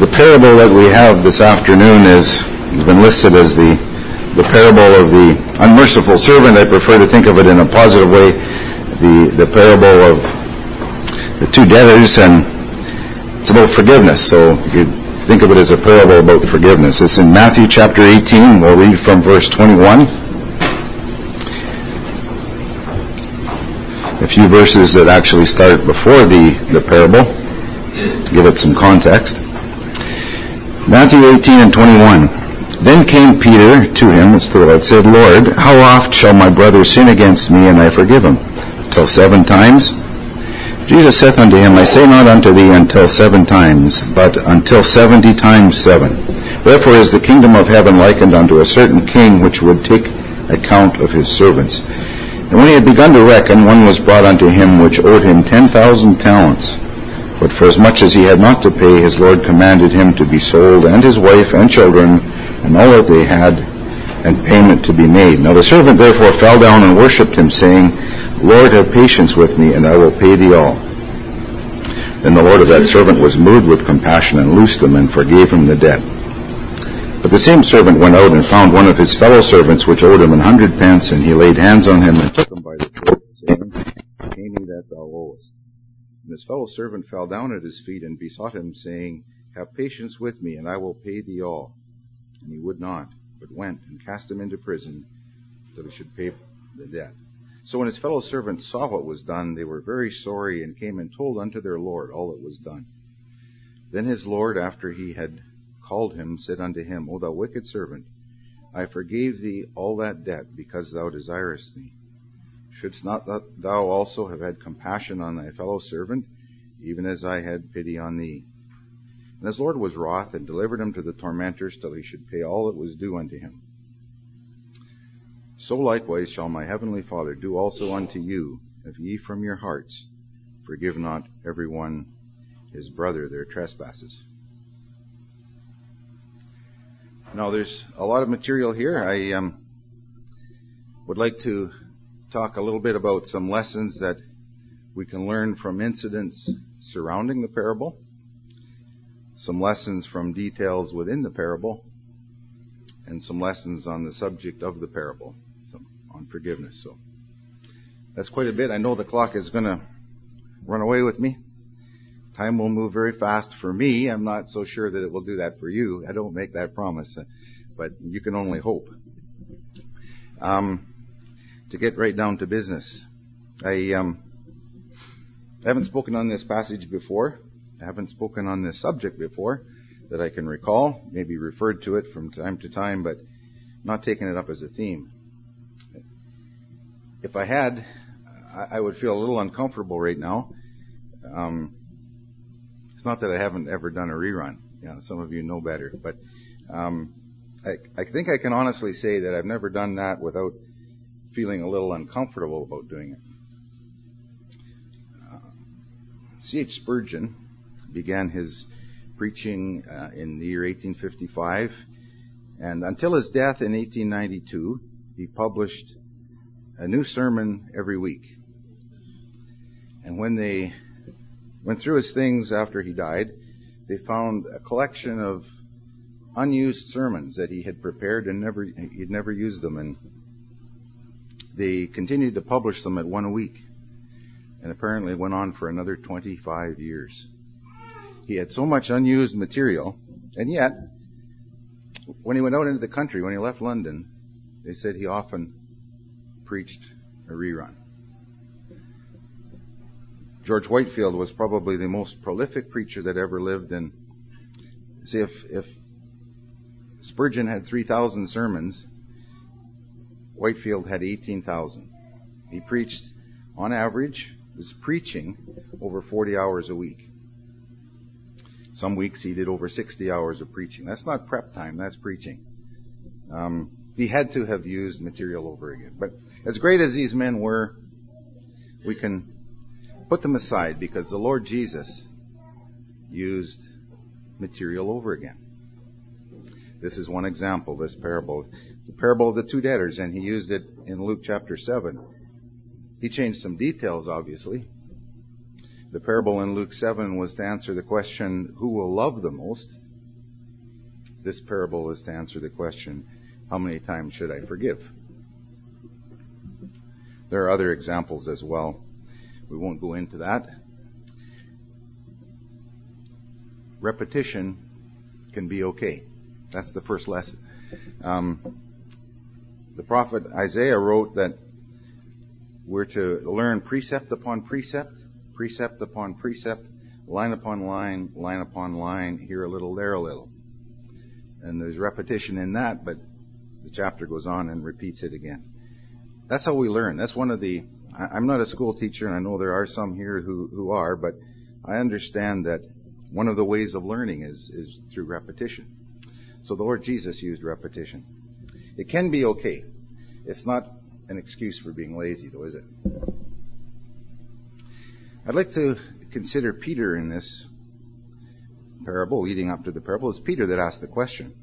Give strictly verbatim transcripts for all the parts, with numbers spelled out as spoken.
The parable that we have this afternoon is has been listed as the the parable of the unmerciful servant. I prefer to think of it in a positive way, the the parable of the two debtors, and it's about forgiveness. So you think of it as a parable about forgiveness. It's in Matthew chapter eighteen. We'll read from verse twenty-one. A few verses that actually start before the, the parable to give it some context. Matthew eighteen and twenty-one. Then came Peter to him, it's the Lord, said, Lord, how oft shall my brother sin against me, and I forgive him? Till seven times? Jesus saith unto him, I say not unto thee until seven times, but until seventy times seven. Wherefore is the kingdom of heaven likened unto a certain king, which would take account of his servants. And when he had begun to reckon, one was brought unto him which owed him ten thousand talents. But for as much as he had not to pay, his Lord commanded him to be sold, and his wife and children, and all that they had, and payment to be made. Now the servant therefore fell down and worshipped him, saying, Lord, have patience with me, and I will pay thee all. Then the Lord of that servant was moved with compassion, and loosed him, and forgave him the debt. But the same servant went out and found one of his fellow servants, which owed him an hundred pence, and he laid hands on him, and took him by the throat, saying, Pay me that thou owest. And his fellow servant fell down at his feet, and besought him, saying, Have patience with me, and I will pay thee all. And he would not, but went and cast him into prison, till he should pay the debt. So when his fellow servants saw what was done, they were very sorry, and came and told unto their Lord all that was done. Then his Lord, after he had called him, said unto him, O thou wicked servant, I forgave thee all that debt, because thou desirest me. Shouldst not thou also have had compassion on thy fellow servant, even as I had pity on thee? And his Lord was wroth, and delivered him to the tormentors, till he should pay all that was due unto him. So likewise shall my heavenly Father do also unto you, if ye from your hearts forgive not every one his brother their trespasses. Now there's a lot of material here. I um, would like to talk a little bit about some lessons that we can learn from incidents surrounding the parable, some lessons from details within the parable, and some lessons on the subject of the parable, some on forgiveness. So that's quite a bit. I know the clock is going to run away with me. Time will move very fast for me. I'm not so sure that it will do that for you. I don't make that promise, but you can only hope. Um, to get right down to business, I um, haven't spoken on this passage before. I haven't spoken on this subject before that I can recall. Maybe referred to it from time to time, but not taken it up as a theme. If I had, I would feel a little uncomfortable right now. Um, it's not that I haven't ever done a rerun. Yeah, some of you know better, but um, I, I think I can honestly say that I've never done that without feeling a little uncomfortable about doing it. Uh, C H Spurgeon began his preaching uh, in the year eighteen fifty-five, and until his death in eighteen ninety-two, he published a new sermon every week. And when they went through his things after he died, they found a collection of unused sermons that he had prepared and never he'd never used them, and they continued to publish them at one a week, and apparently went on for another twenty-five years. He had so much unused material, and yet, when he went out into the country, when he left London, they said he often preached a rerun. George Whitefield was probably the most prolific preacher that ever lived, and see, if, if Spurgeon had three thousand sermons, Whitefield had eighteen thousand. He preached, on average, was preaching over forty hours a week. Some weeks he did over sixty hours of preaching. That's not prep time, that's preaching. Um, he had to have used material over again. But as great as these men were, we can put them aside, because the Lord Jesus used material over again. This is one example, this parable. It's the parable of the two debtors, and he used it in Luke chapter seven. He changed some details, obviously. The parable in Luke seven was to answer the question, who will love the most? this parable is to answer the question, how many times should I forgive? There are other examples as well. We won't go into that. Repetition can be okay. That's the first lesson. Um, the prophet Isaiah wrote that we're to learn precept upon precept, precept upon precept, line upon line, line upon line, here a little, there a little. And there's repetition in that, but the chapter goes on and repeats it again. That's how we learn. That's one of the... I'm not a school teacher, and I know there are some here who, who are, but I understand that one of the ways of learning is, is through repetition. So the Lord Jesus used repetition. It can be okay. It's not an excuse for being lazy, though, is it? I'd like to consider Peter in this parable, leading up to the parable. It's Peter that asked the question.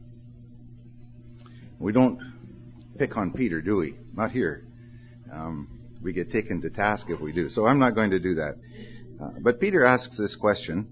We don't pick on Peter, do we? Not here. Um, we get taken to task if we do. So I'm not going to do that. Uh, but Peter asks this question.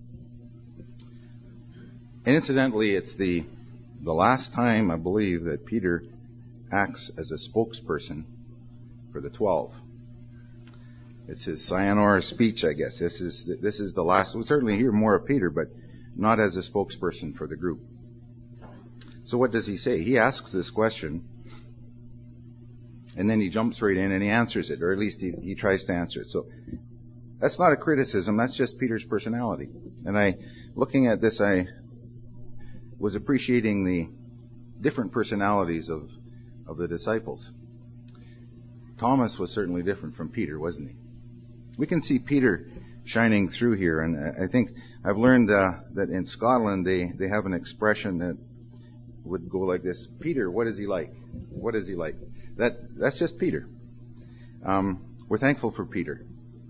And incidentally, it's the the last time, I believe, that Peter acts as a spokesperson for the twelve. It's his sayonara speech, I guess. This is this is the last. We'll certainly hear more of Peter, but not as a spokesperson for the group. So what does he say? He asks this question, and then he jumps right in and he answers it, or at least he, he tries to answer it. So that's not a criticism. That's just Peter's personality. And I, looking at this, I was appreciating the different personalities of, of the disciples. Thomas was certainly different from Peter, wasn't he? We can see Peter shining through here, and I think I've learned uh, that in Scotland they, they have an expression that would go like this: Peter, what is he like? What is he like? That that's just Peter. Um, we're thankful for Peter,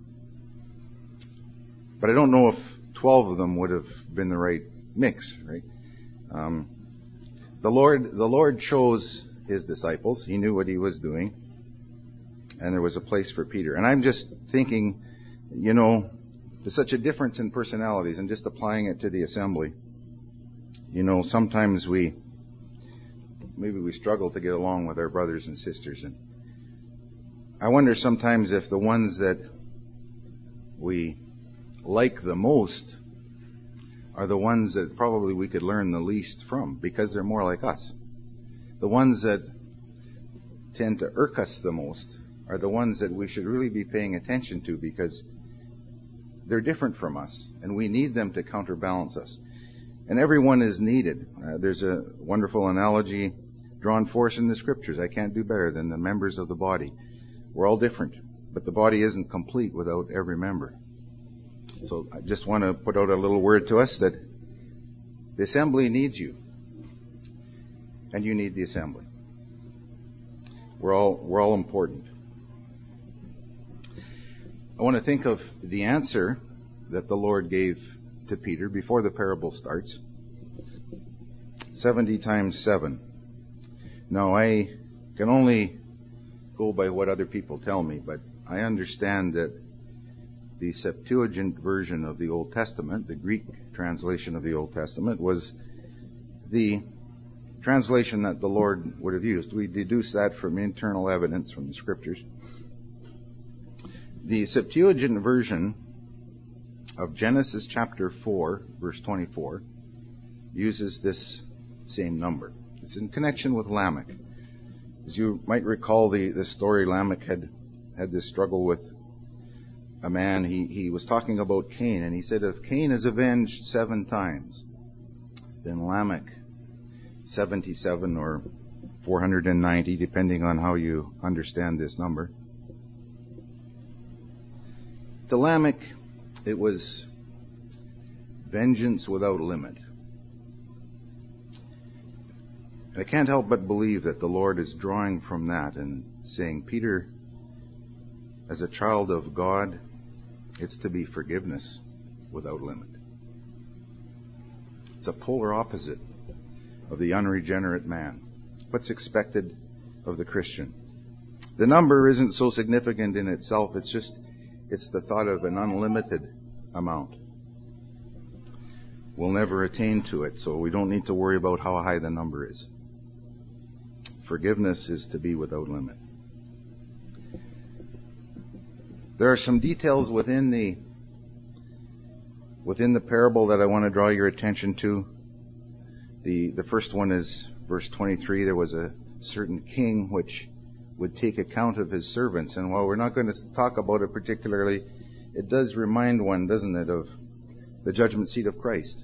but I don't know if twelve of them would have been the right mix, right? Um, the Lord, the Lord chose His disciples. He knew what He was doing, and there was a place for Peter. And I'm just thinking, you know, there's such a difference in personalities, and just applying it to the assembly. You know, sometimes we, maybe we struggle to get along with our brothers and sisters, and I wonder sometimes if the ones that we like the most are the ones that probably we could learn the least from, because they're more like us. The ones that tend to irk us the most are the ones that we should really be paying attention to, because they're different from us, and we need them to counterbalance us. And everyone is needed. Uh, there's a wonderful analogy drawn for us in the Scriptures. I can't do better than the members of the body. We're all different, but the body isn't complete without every member. So I just want to put out a little word to us that the assembly needs you, and you need the assembly. We're all we're all important. I want to think of the answer that the Lord gave to Peter before the parable starts. seventy times seven. Now, I can only go by what other people tell me, but I understand that the Septuagint version of the Old Testament, the Greek translation of the Old Testament, was the translation that the Lord would have used. We deduce that from internal evidence from the Scriptures. The Septuagint version of Genesis chapter four, verse twenty-four, uses this same number. It's in connection with Lamech. As you might recall, the, the story, Lamech had had this struggle with a man. He, he was talking about Cain, and he said, if Cain is avenged seven times, then Lamech seventy-seven or four hundred ninety, depending on how you understand this number. To Lamech, it was vengeance without limit. I can't help but believe that the Lord is drawing from that and saying, Peter, as a child of God, it's to be forgiveness without limit. It's a polar opposite of the unregenerate man. What's expected of the Christian? The number isn't so significant in itself. It's just, it's the thought of an unlimited amount. we'll never attain to it, so we don't need to worry about how high the number is. Forgiveness is to be without limit. There are some details within the within the parable that I want to draw your attention to. The the first one is verse twenty-three. There was a certain king which would take account of his servants. And while we're not going to talk about it particularly, it does remind one, doesn't it, of the judgment seat of Christ.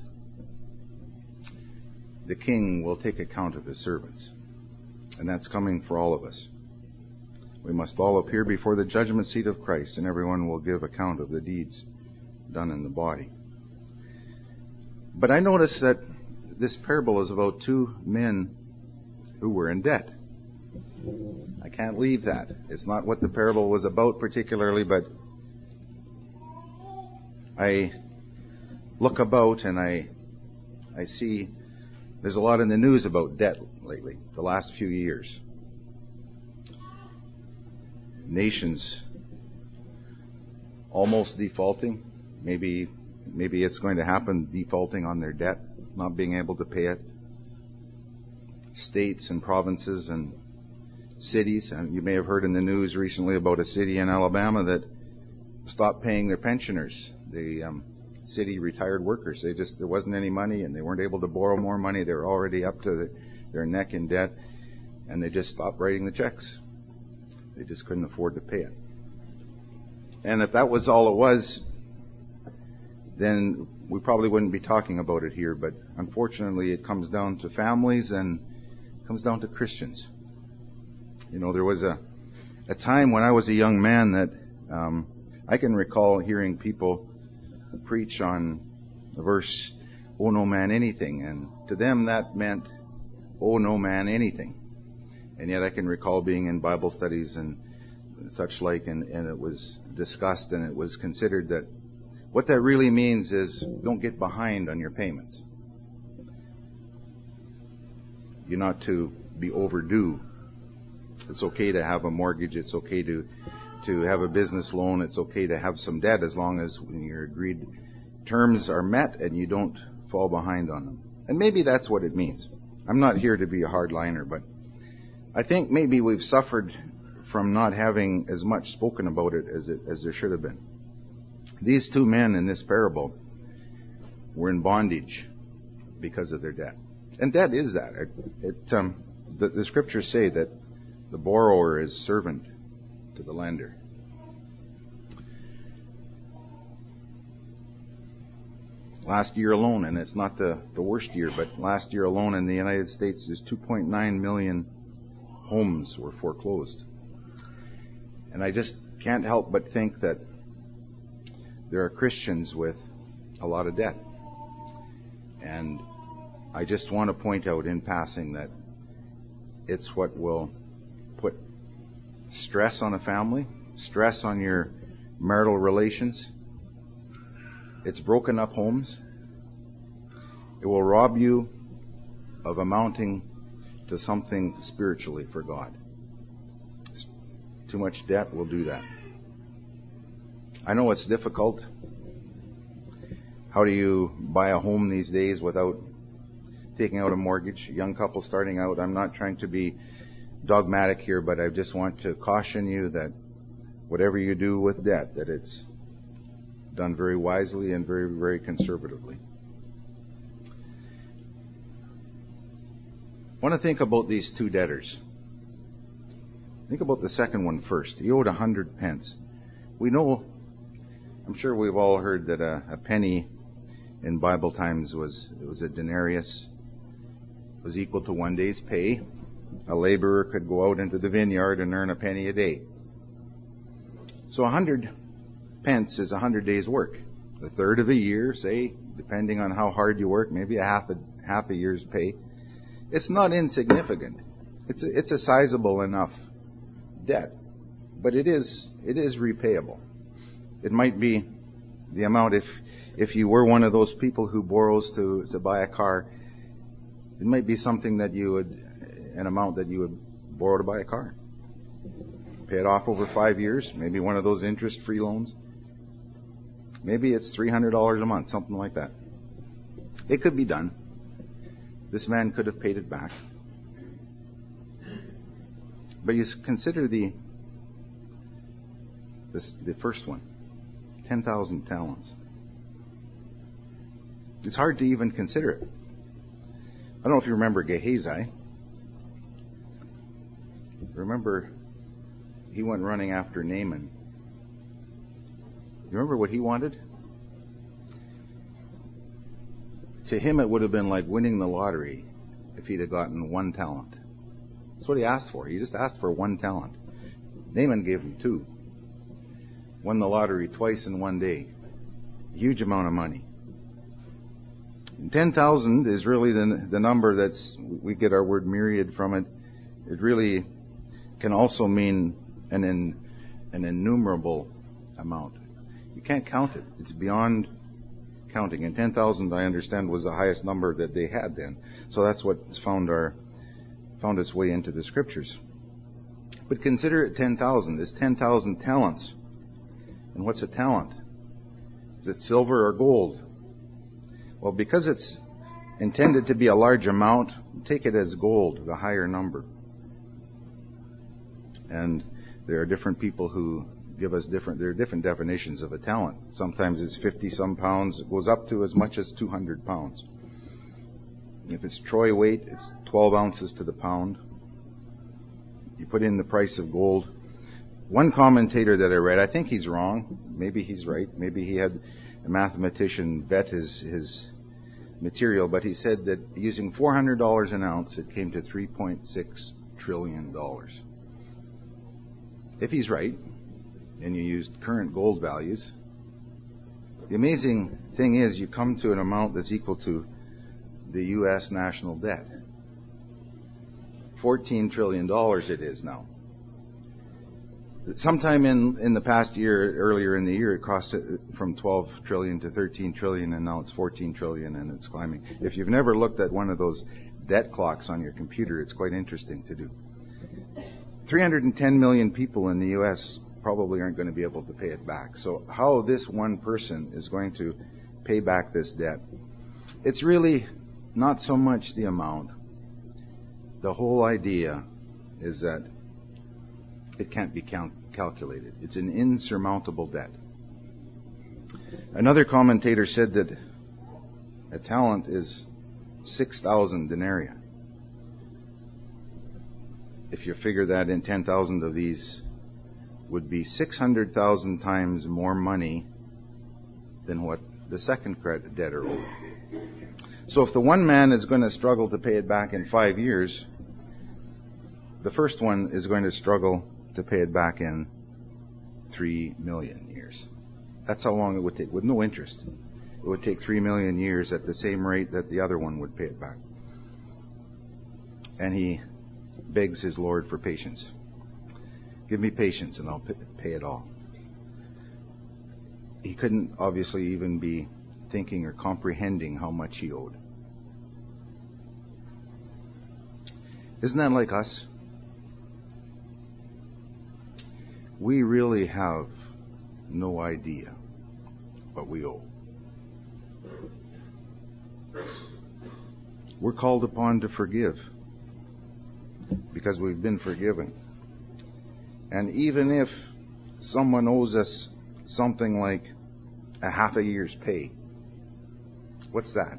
The king will take account of his servants. And that's coming for all of us. We must all appear before the judgment seat of Christ, and everyone will give account of the deeds done in the body. But I notice that this parable is about two men who were in debt. I can't leave that. It's not what the parable was about particularly, but I look about and I I see there's a lot in the news about debt lately, the last few years. Nations almost defaulting. Maybe maybe it's going to happen, defaulting on their debt, not being able to pay it. States and provinces and cities, and you may have heard in the news recently about a city in Alabama that stopped paying their pensioners, the um, city retired workers. They just there wasn't any money, and they weren't able to borrow more money. They were already up to the, their neck in debt, and they just stopped writing the checks. They just couldn't afford to pay it. And if that was all it was, then we probably wouldn't be talking about it here. But unfortunately, it comes down to families and it comes down to Christians. You know, there was a a time when I was a young man that um, I can recall hearing people preach on the verse, "Owe no man anything," and to them that meant, "Owe no man anything." And yet I can recall being in Bible studies and such like, and, and it was discussed and it was considered that what that really means is don't get behind on your payments. You're not to be overdue. It's okay to have a mortgage. It's okay to to have a business loan. It's okay to have some debt as long as when your agreed terms are met and you don't fall behind on them. And maybe that's what it means. I'm not here to be a hardliner, but I think maybe we've suffered from not having as much spoken about it as it, as there should have been. These two men in this parable were in bondage because of their debt. And debt is that. It, it, um, the, the scriptures say that the borrower is servant to the lender. Last year alone, and it's not the, the worst year, but last year alone in the United States, there's two point nine million homes were foreclosed. And I just can't help but think that there are Christians with a lot of debt. And I just want to point out in passing that it's what will put stress on a family, stress on your marital relations. It's broken up homes. It will rob you of amounting to something spiritually for God. Too much debt will do that. I know it's difficult. How do you buy a home these days without taking out a mortgage? Young couple starting out, I'm not trying to be dogmatic here, but I just want to caution you that whatever you do with debt, that it's done very wisely and very, very conservatively. I want to think about these two debtors. Think about the second one first. He owed a hundred pence. We know, I'm sure we've all heard that a, a penny in Bible times was it was a denarius. It was equal to one day's pay. A laborer could go out into the vineyard and earn a penny a day. So a hundred pence is a hundred days' work. A third of a year, say, depending on how hard you work, maybe a half a half a year's pay. It's not insignificant. It's a, it's a sizable enough debt, but it is it is repayable. It might be the amount if if you were one of those people who borrows to to buy a car. It might be something that you would an amount that you would borrow to buy a car. Pay it off over five years. Maybe one of those interest-free loans. Maybe it's three hundred dollars a month, something like that. It could be done. This man could have paid it back. But you consider the this, the first one, ten thousand talents. It's hard to even consider it. I don't know if you remember Gehazi. Remember, he went running after Naaman. You remember what he wanted? To him, it would have been like winning the lottery if he'd have gotten one talent. That's what he asked for. He just asked for one talent. Naaman gave him two. Won the lottery twice in one day. A huge amount of money. ten thousand is really the, the number that's, we get our word myriad from it. It really can also mean an, in, an innumerable amount. You can't count it. It's beyond counting. And ten thousand, I understand, was the highest number that they had then. So that's what's found our found its way into the Scriptures. But consider it ten thousand. It's ten thousand talents. And what's a talent? Is it silver or gold? Well, because it's intended to be a large amount, take it as gold, the higher number. And there are different people who give us different, there are different definitions of a talent. Sometimes it's fifty some pounds. It goes up to as much as two hundred pounds. If it's troy weight, it's twelve ounces to the pound. You put in the price of gold. One commentator that I read, I think he's wrong. Maybe he's right. Maybe he had a mathematician vet his, his material, but he said that using four hundred dollars an ounce, it came to three point six trillion dollars. If he's right, and you used current gold values, the amazing thing is you come to an amount that's equal to the U S national debt. fourteen trillion dollars it is now. Sometime in, in the past year, earlier in the year, it cost it from twelve trillion to thirteen trillion, and now it's fourteen trillion, and it's climbing. If you've never looked at one of those debt clocks on your computer, it's quite interesting to do. three hundred ten million people in the U S probably aren't going to be able to pay it back. So how this one person is going to pay back this debt, it's really not so much the amount. The whole idea is that it can't be count- calculated. It's an insurmountable debt. Another commentator said that a talent is six thousand denarii. If you figure that in, ten thousand of these would be six hundred thousand times more money than what the second credit debtor owed. So if the one man is going to struggle to pay it back in five years, the first one is going to struggle to pay it back in three million years. That's how long it would take, with no interest. It would take three million years at the same rate that the other one would pay it back. And he begs his Lord for patience. Give me patience and I'll pay it all. He couldn't obviously even be thinking or comprehending how much he owed. Isn't that like us? We really have no idea what we owe. We're called upon to forgive because we've been forgiven. And even if someone owes us something like a half a year's pay, what's that?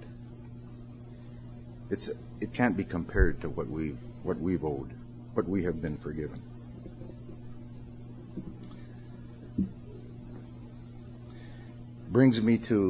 It's it can't be compared to what we've what we've owed, what we have been forgiven. Brings me to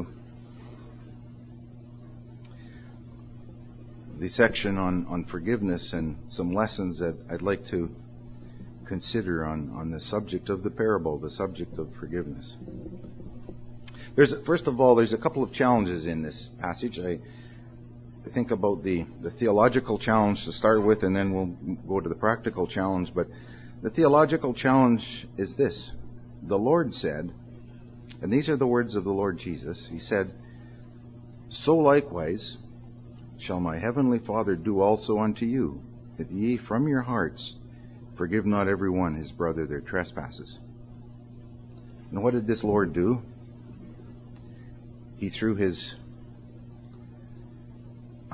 the section on, on forgiveness and some lessons that I'd like to consider on, on the subject of the parable, the subject of forgiveness. There's first of all, there's a couple of challenges in this passage. I think about the, the theological challenge to start with, and then we'll go to the practical challenge. But the theological challenge is this. The Lord said, and these are the words of the Lord Jesus, He said, "So likewise shall my heavenly Father do also unto you, if ye from your hearts forgive not every one his brother their trespasses." And what did this Lord do? He threw His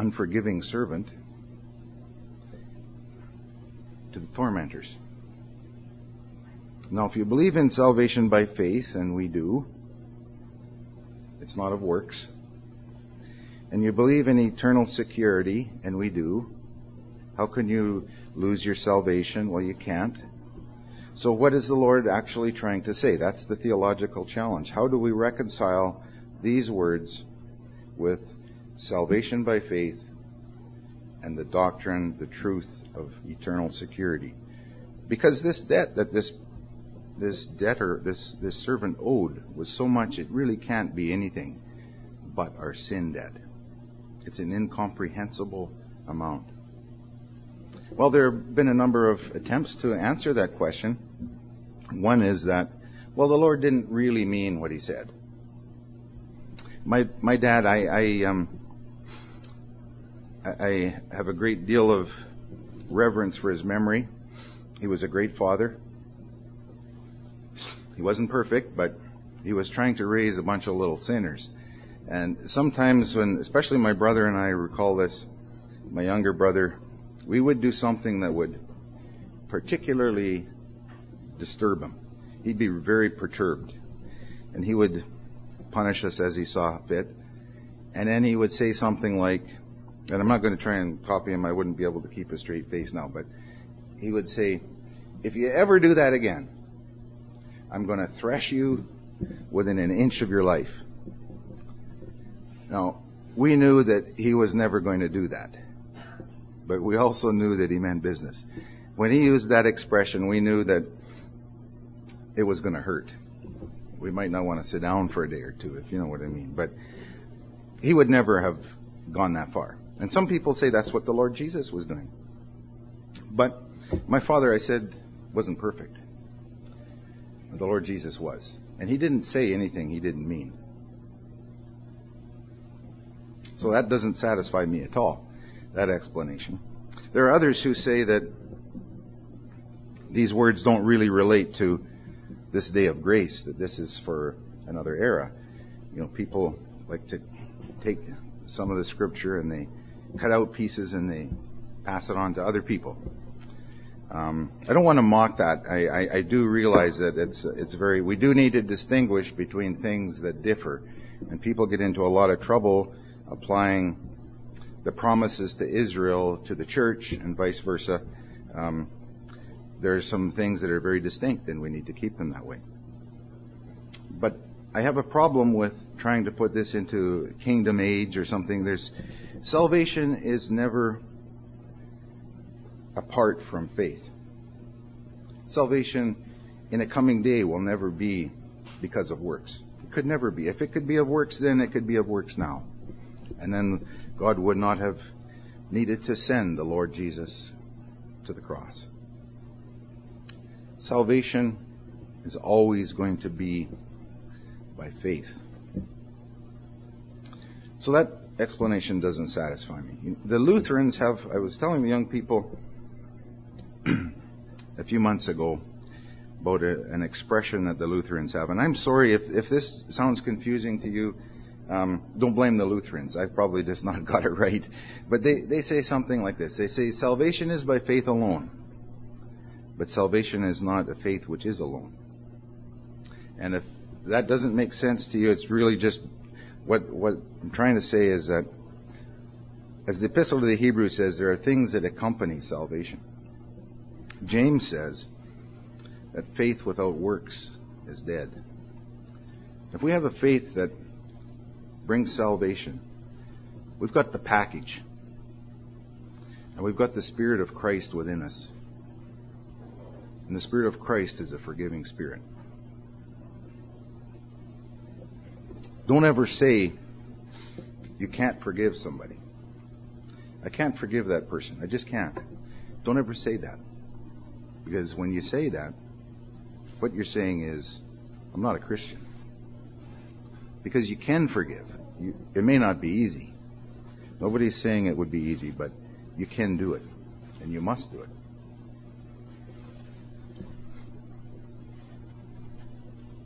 unforgiving servant to the tormentors. Now, if you believe in salvation by faith, and we do, it's not of works, and you believe in eternal security, and we do, how can you lose your salvation? Well, you can't. So what is the Lord actually trying to say? That's the theological challenge. How do we reconcile these words with salvation by faith and the doctrine, the truth of eternal security? Because this debt that this this debtor, this, this servant owed was so much, it really can't be anything but our sin debt. It's an incomprehensible amount. Well, there have been a number of attempts to answer that question. One is that, well, the Lord didn't really mean what He said. My my dad, I I, um, I have a great deal of reverence for his memory. He was a great father. He wasn't perfect, but he was trying to raise a bunch of little sinners. And sometimes when, especially my brother and I recall this, my younger brother, we would do something that would particularly disturb him. He'd be very perturbed. And he would punish us as he saw fit. And then he would say something like, and I'm not going to try and copy him, I wouldn't be able to keep a straight face now, but he would say, if you ever do that again, I'm going to thresh you within an inch of your life. Now, we knew that he was never going to do that. But we also knew that he meant business. When he used that expression, we knew that it was going to hurt. We might not want to sit down for a day or two, if you know what I mean. But he would never have gone that far. And some people say that's what the Lord Jesus was doing. But my father, I said, wasn't perfect. The Lord Jesus was. And he didn't say anything he didn't mean. So that doesn't satisfy me at all, that explanation. There are others who say that these words don't really relate to this day of grace, that this is for another era. You know, people like to take some of the scripture and they cut out pieces and they pass it on to other people. Um, I don't want to mock that. I, I, I do realize that it's it's very. We do need to distinguish between things that differ, and people get into a lot of trouble applying the promises to Israel to the church and vice versa. Um, there are some things that are very distinct, and we need to keep them that way. But I have a problem with trying to put this into kingdom age or something. There's salvation is never apart from faith. Salvation in a coming day will never be because of works. It could never be. If it could be of works then, it could be of works now. And then God would not have needed to send the Lord Jesus to the cross. Salvation is always going to be by faith. So that explanation doesn't satisfy me. The Lutherans have, I was telling the young people a few months ago about a, an expression that the Lutherans have. And I'm sorry if, if this sounds confusing to you. Um, don't blame the Lutherans. I've probably just not got it right. But they, they say something like this. They say, salvation is by faith alone. But salvation is not a faith which is alone. And if that doesn't make sense to you, it's really just what, what I'm trying to say is that, as the Epistle to the Hebrews says, there are things that accompany salvation. James says that faith without works is dead. If we have a faith that brings salvation, we've got the package. And we've got the Spirit of Christ within us. And the Spirit of Christ is a forgiving Spirit. Don't ever say you can't forgive somebody. I can't forgive that person. I just can't. Don't ever say that. Because when you say that, what you're saying is, I'm not a Christian. Because you can forgive. You, it may not be easy. Nobody's saying it would be easy, but you can do it. And you must do it.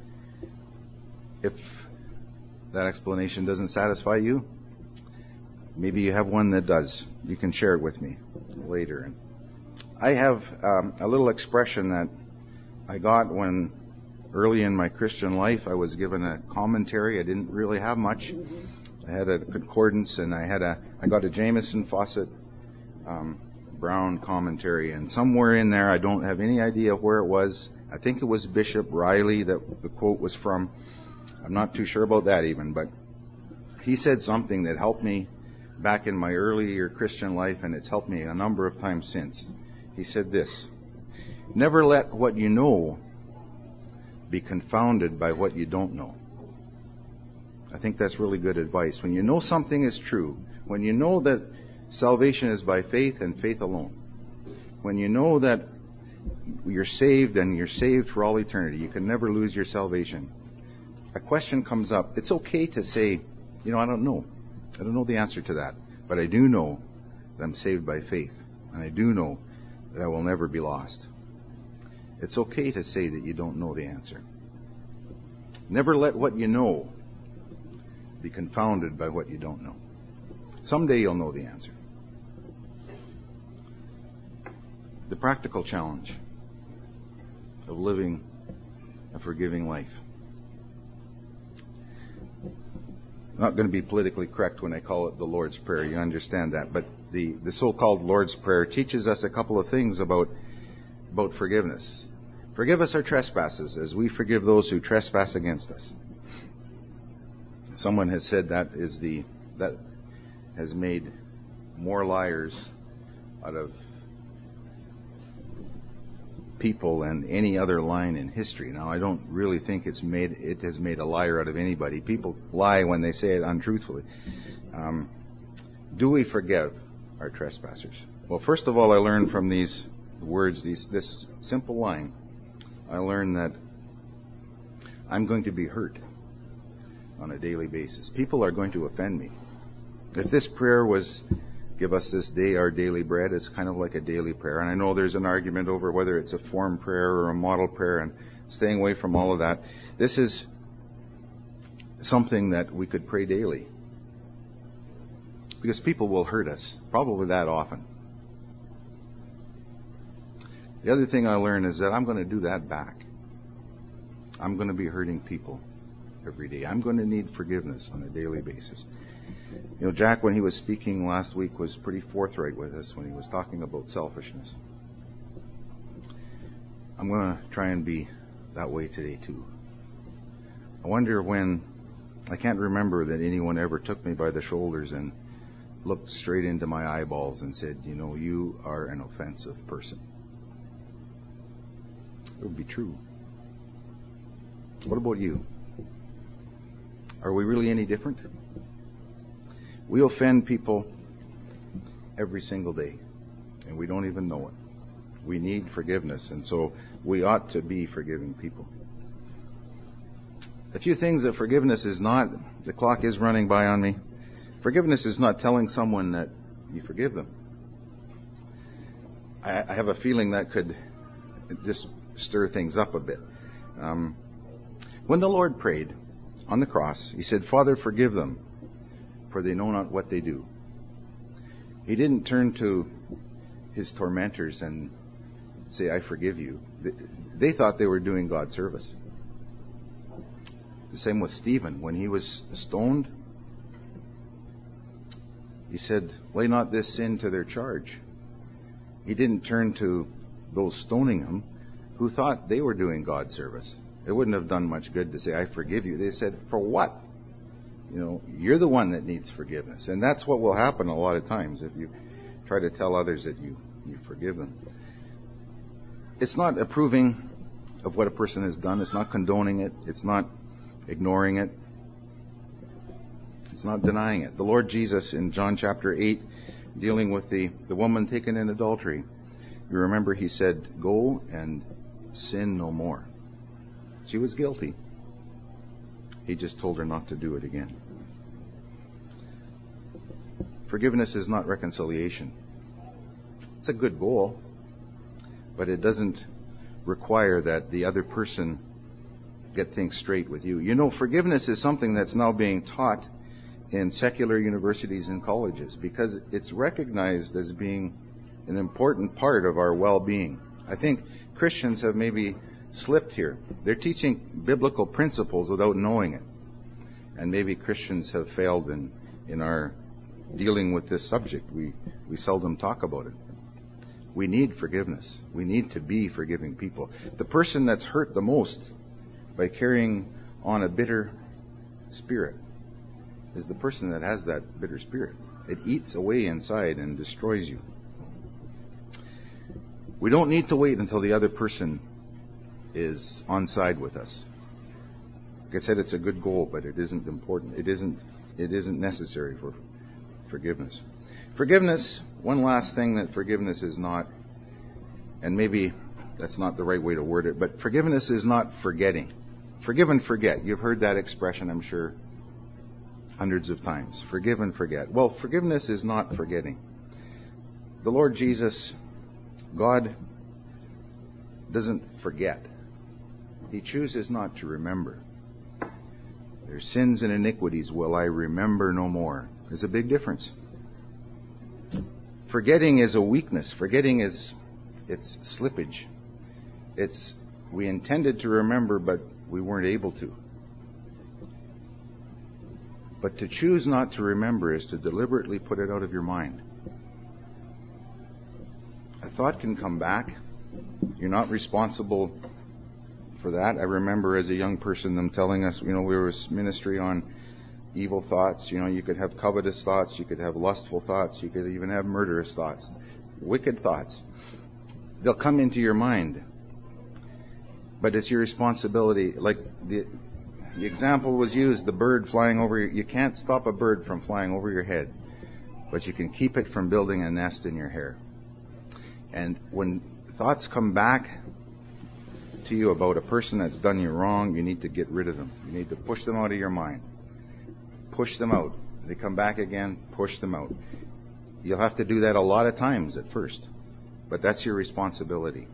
If that explanation doesn't satisfy you, Maybe you have one that does. You can share it with me later. And I have um, a little expression that I got when early in my Christian life I was given a commentary. I didn't really have much. I had a concordance, and I had a I got a Jameson Fawcett um, Brown commentary, and somewhere in there, I don't have any idea where it was. I think it was Bishop Riley that the quote was from. I'm not too sure about that even, but he said something that helped me back in my earlier Christian life, and it's helped me a number of times since. He said this: never let what you know be confounded by what you don't know. I think that's really good advice. When you know something is true, when you know that salvation is by faith and faith alone, when you know that you're saved and you're saved for all eternity, you can never lose your salvation. A question comes up. It's okay to say, you know, I don't know. I don't know the answer to that. But I do know that I'm saved by faith. And I do know that I will never be lost. It's okay to say that you don't know the answer. Never let what you know be confounded by what you don't know. Someday you'll know the answer. The practical challenge of living a forgiving life. I'm not going to be politically correct when I call it the Lord's Prayer. You understand that. But the, the so-called Lord's Prayer teaches us a couple of things about, about forgiveness. Forgive us our trespasses as we forgive those who trespass against us. Someone has said that is the that has made more liars out of people than any other line in history. Now, I don't really think it's made it has made a liar out of anybody. People lie when they say it untruthfully. Um, do we forgive our trespassers? Well, first of all, I learned from these words, these this simple line. I learned that I'm going to be hurt on a daily basis. People are going to offend me. If this prayer was, give us this day our daily bread, it's kind of like a daily prayer. And I know there's an argument over whether it's a form prayer or a model prayer, and staying away from all of that. This is something that we could pray daily. Because people will hurt us, probably that often. The other thing I learned is that I'm going to do that back. I'm going to be hurting people every day. I'm going to need forgiveness on a daily basis. You know, Jack, when he was speaking last week, was pretty forthright with us when he was talking about selfishness. I'm going to try and be that way today too. I wonder when, I can't remember that anyone ever took me by the shoulders and looked straight into my eyeballs and said, you know, you are an offensive person. It would be true. What about you? Are we really any different? We offend people every single day, and we don't even know it. We need forgiveness, and so we ought to be forgiving people. A few things that forgiveness is not, the clock is running by on me. Forgiveness is not telling someone that you forgive them. I, I have a feeling that could just stir things up a bit. Um, when the Lord prayed on the cross, He said, Father, forgive them, for they know not what they do. He didn't turn to His tormentors and say, I forgive you. They thought they were doing God service. The same with Stephen. When he was stoned, He said, lay not this sin to their charge. He didn't turn to those stoning him who thought they were doing God service. It wouldn't have done much good to say, I forgive you. They said, for what? You know, you're the one that needs forgiveness. And that's what will happen a lot of times if you try to tell others that you, you forgive them. It's not approving of what a person has done. It's not condoning it. It's not ignoring it. It's not denying it. The Lord Jesus in John chapter eight, dealing with the, the woman taken in adultery, you remember He said, go and sin no more. She was guilty. He just told her not to do it again. Forgiveness is not reconciliation. It's a good goal, but it doesn't require that the other person get things straight with you. You know, forgiveness is something that's now being taught in secular universities and colleges because it's recognized as being an important part of our well-being. I think Christians have maybe slipped here. They're teaching biblical principles without knowing it. And maybe Christians have failed in, in our dealing with this subject. We, we seldom talk about it. We need forgiveness. We need to be forgiving people. The person that's hurt the most by carrying on a bitter spirit is the person that has that bitter spirit. It eats away inside and destroys you. We don't need to wait until the other person is on side with us. Like I said, it's a good goal, but it isn't important. It isn't, it isn't necessary for forgiveness. Forgiveness, one last thing that forgiveness is not, and maybe that's not the right way to word it, but forgiveness is not forgetting. Forgive and forget. You've heard that expression, I'm sure, hundreds of times. Forgive and forget. Well, forgiveness is not forgetting. The Lord Jesus, God, doesn't forget. He chooses not to remember. Their sins and iniquities will I remember no more. There's a big difference. Forgetting is a weakness. Forgetting is, it's slippage. It's, we intended to remember, but we weren't able to. But to choose not to remember is to deliberately put it out of your mind. A thought can come back. You're not responsible for that. I remember as a young person them telling us, you know, we were ministry on evil thoughts. You know, you could have covetous thoughts, you could have lustful thoughts, you could even have murderous thoughts, wicked thoughts. They'll come into your mind. But it's your responsibility. Like the, the example was used, the bird flying over your, you can't stop a bird from flying over your head, but you can keep it from building a nest in your hair. And when thoughts come back to you about a person that's done you wrong, you need to get rid of them. You need to push them out of your mind. Push them out. They come back again, push them out. You'll have to do that a lot of times at first, but that's your responsibility.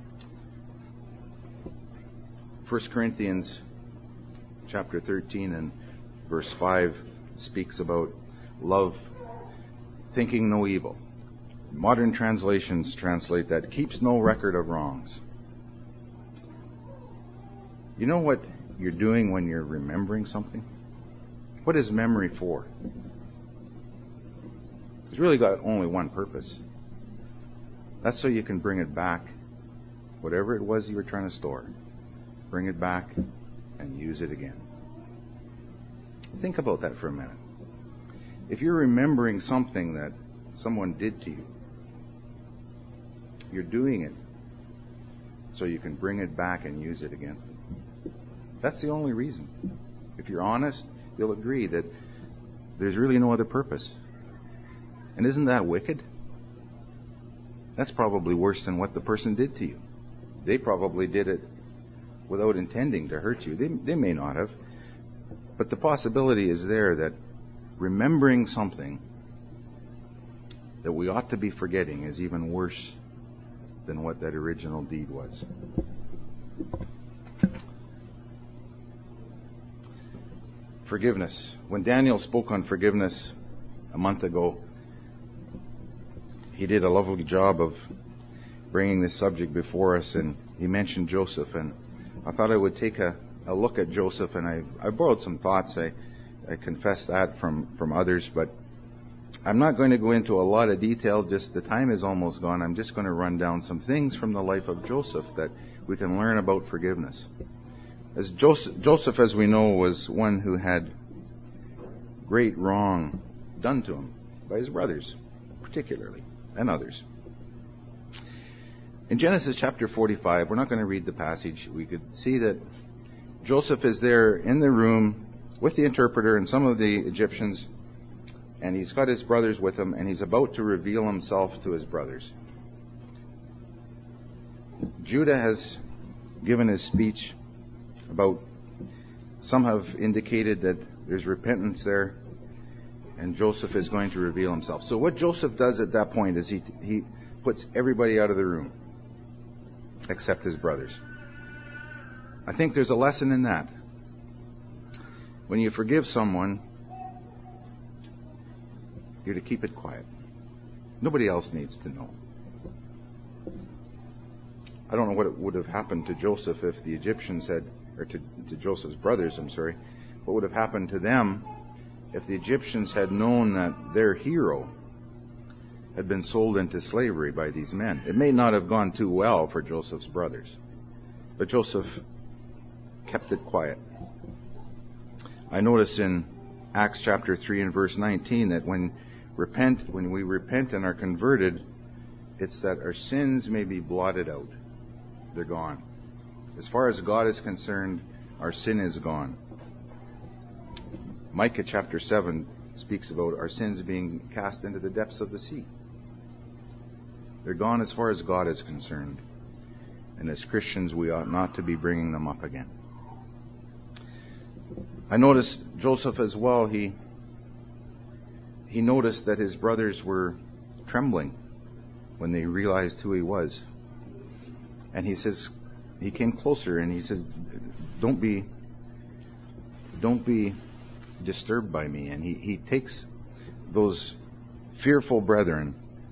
First Corinthians chapter thirteen and verse five speaks about love, thinking no evil. Modern translations translate that, keeps no record of wrongs. You know what you're doing when you're remembering something? What is memory for? It's really got only one purpose. That's so you can bring it back, whatever it was you were trying to store. Bring it back and use it again. Think about that for a minute. If you're remembering something that someone did to you, you're doing it so you can bring it back and use it against them. That's the only reason. If you're honest, you'll agree that there's really no other purpose. And isn't that wicked? That's probably worse than what the person did to you. They probably did it without intending to hurt you. They, they may not have. But the possibility is there that remembering something that we ought to be forgetting is even worse than what that original deed was. Forgiveness. When Daniel spoke on forgiveness a month ago, he did a lovely job of bringing this subject before us, and he mentioned Joseph, and I thought I would take a, a look at Joseph, and I, I borrowed some thoughts. I, I confess that from, from others, but I'm not going to go into a lot of detail. Just the time is almost gone. I'm just going to run down some things from the life of Joseph that we can learn about forgiveness. As Joseph, Joseph, as we know, was one who had great wrong done to him by his brothers, particularly, and others. In Genesis chapter forty-five, we're not going to read the passage. We could see that Joseph is there in the room with the interpreter and some of the Egyptians, and he's got his brothers with him, and he's about to reveal himself to his brothers. Judah has given his speech about, some have indicated that there's repentance there, and Joseph is going to reveal himself. So what Joseph does at that point is he he puts everybody out of the room except his brothers. I think there's a lesson in that. When you forgive someone, You're to keep it quiet. Nobody else needs to know. I don't know what it would have happened to Joseph if the Egyptians had, or to, to Joseph's brothers, I'm sorry, what would have happened to them if the Egyptians had known that their hero had been sold into slavery by these men. It may not have gone too well for Joseph's brothers, but Joseph kept it quiet. I notice in Acts chapter three and verse nineteen that when repent, when we repent and are converted, it's that our sins may be blotted out. They're gone. As far as God is concerned, our sin is gone. Micah chapter seven speaks about our sins being cast into the depths of the sea. They're gone as far as God is concerned. And as Christians, we ought not to be bringing them up again. I noticed Joseph as well. He, he noticed that his brothers were trembling when they realized who he was. And he says, he came closer and he said, don't be, don't be disturbed by me. And he, he takes those fearful brethren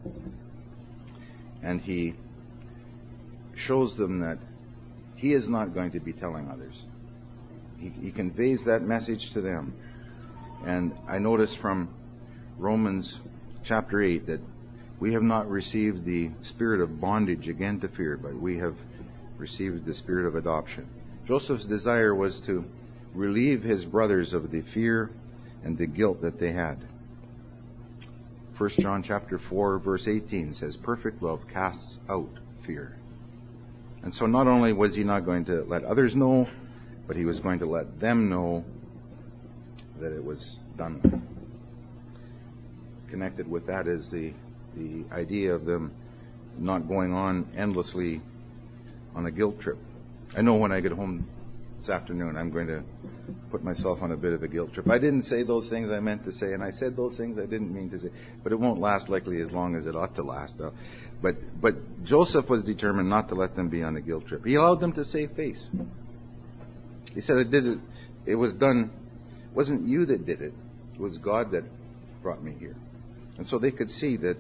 and he shows them that he is not going to be telling others. He, he conveys that message to them. And I notice from Romans chapter eight that we have not received the spirit of bondage again to fear, but we have received the spirit of adoption. Joseph's desire was to relieve his brothers of the fear and the guilt that they had. First John chapter four verse eighteen says, perfect love casts out fear. And so not only was he not going to let others know, but he was going to let them know that it was done with. Connected with that is the, the idea of them not going on endlessly on a guilt trip. I know when I get home this afternoon, I'm going to put myself on a bit of a guilt trip. I didn't say those things I meant to say, and I said those things I didn't mean to say, but it won't last likely as long as it ought to last, though. But but Joseph was determined not to let them be on a guilt trip. He allowed them to save face. He said, "It did it. It was done. It wasn't you that did it. It was God that brought me here." And so they could see that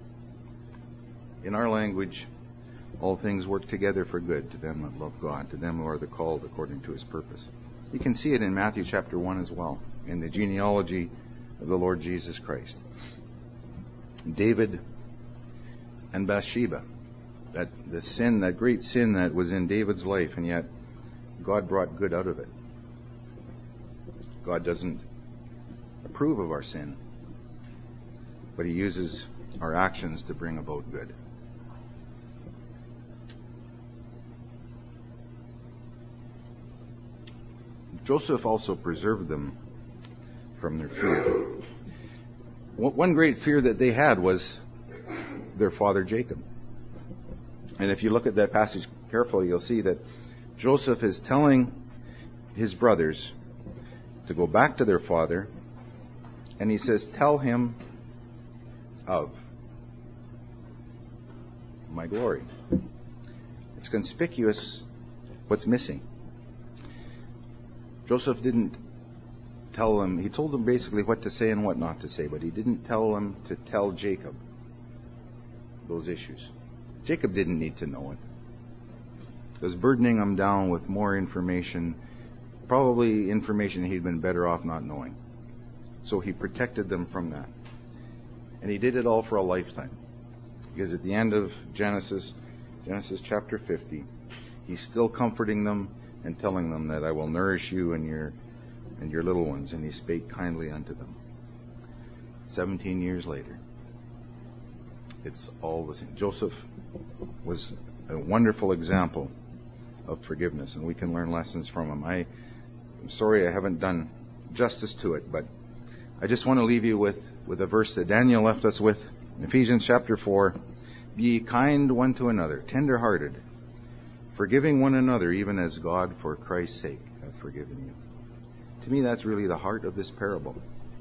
in our language, all things work together for good to them that love God, to them who are the called according to His purpose. You can see it in Matthew chapter one as well, in the genealogy of the Lord Jesus Christ. David and Bathsheba, that the sin, that great sin that was in David's life, and yet God brought good out of it. God doesn't approve of our sin, but He uses our actions to bring about good. Joseph also preserved them from their fear. One great fear that they had was their father Jacob. And if you look at that passage carefully, you'll see that Joseph is telling his brothers to go back to their father, and he says, tell him of my glory. It's conspicuous what's missing. Joseph didn't tell them, he told them basically what to say and what not to say, but he didn't tell them to tell Jacob those issues. Jacob didn't need to know it. It was burdening him down with more information, probably information he'd been better off not knowing. So he protected them from that. And he did it all for a lifetime. Because at the end of Genesis, Genesis chapter fifty, he's still comforting them and telling them that I will nourish you and your and your little ones. And he spake kindly unto them. Seventeen years later, it's all the same. Joseph was a wonderful example of forgiveness, and we can learn lessons from him. I, I'm sorry I haven't done justice to it, but I just want to leave you with, with a verse that Daniel left us with. Ephesians chapter four, be ye kind one to another, tender-hearted, forgiving one another, even as God for Christ's sake hath forgiven you. To me, that's really the heart of this parable.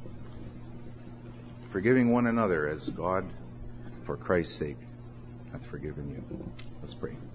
Forgiving one another as God for Christ's sake hath forgiven you. Let's pray.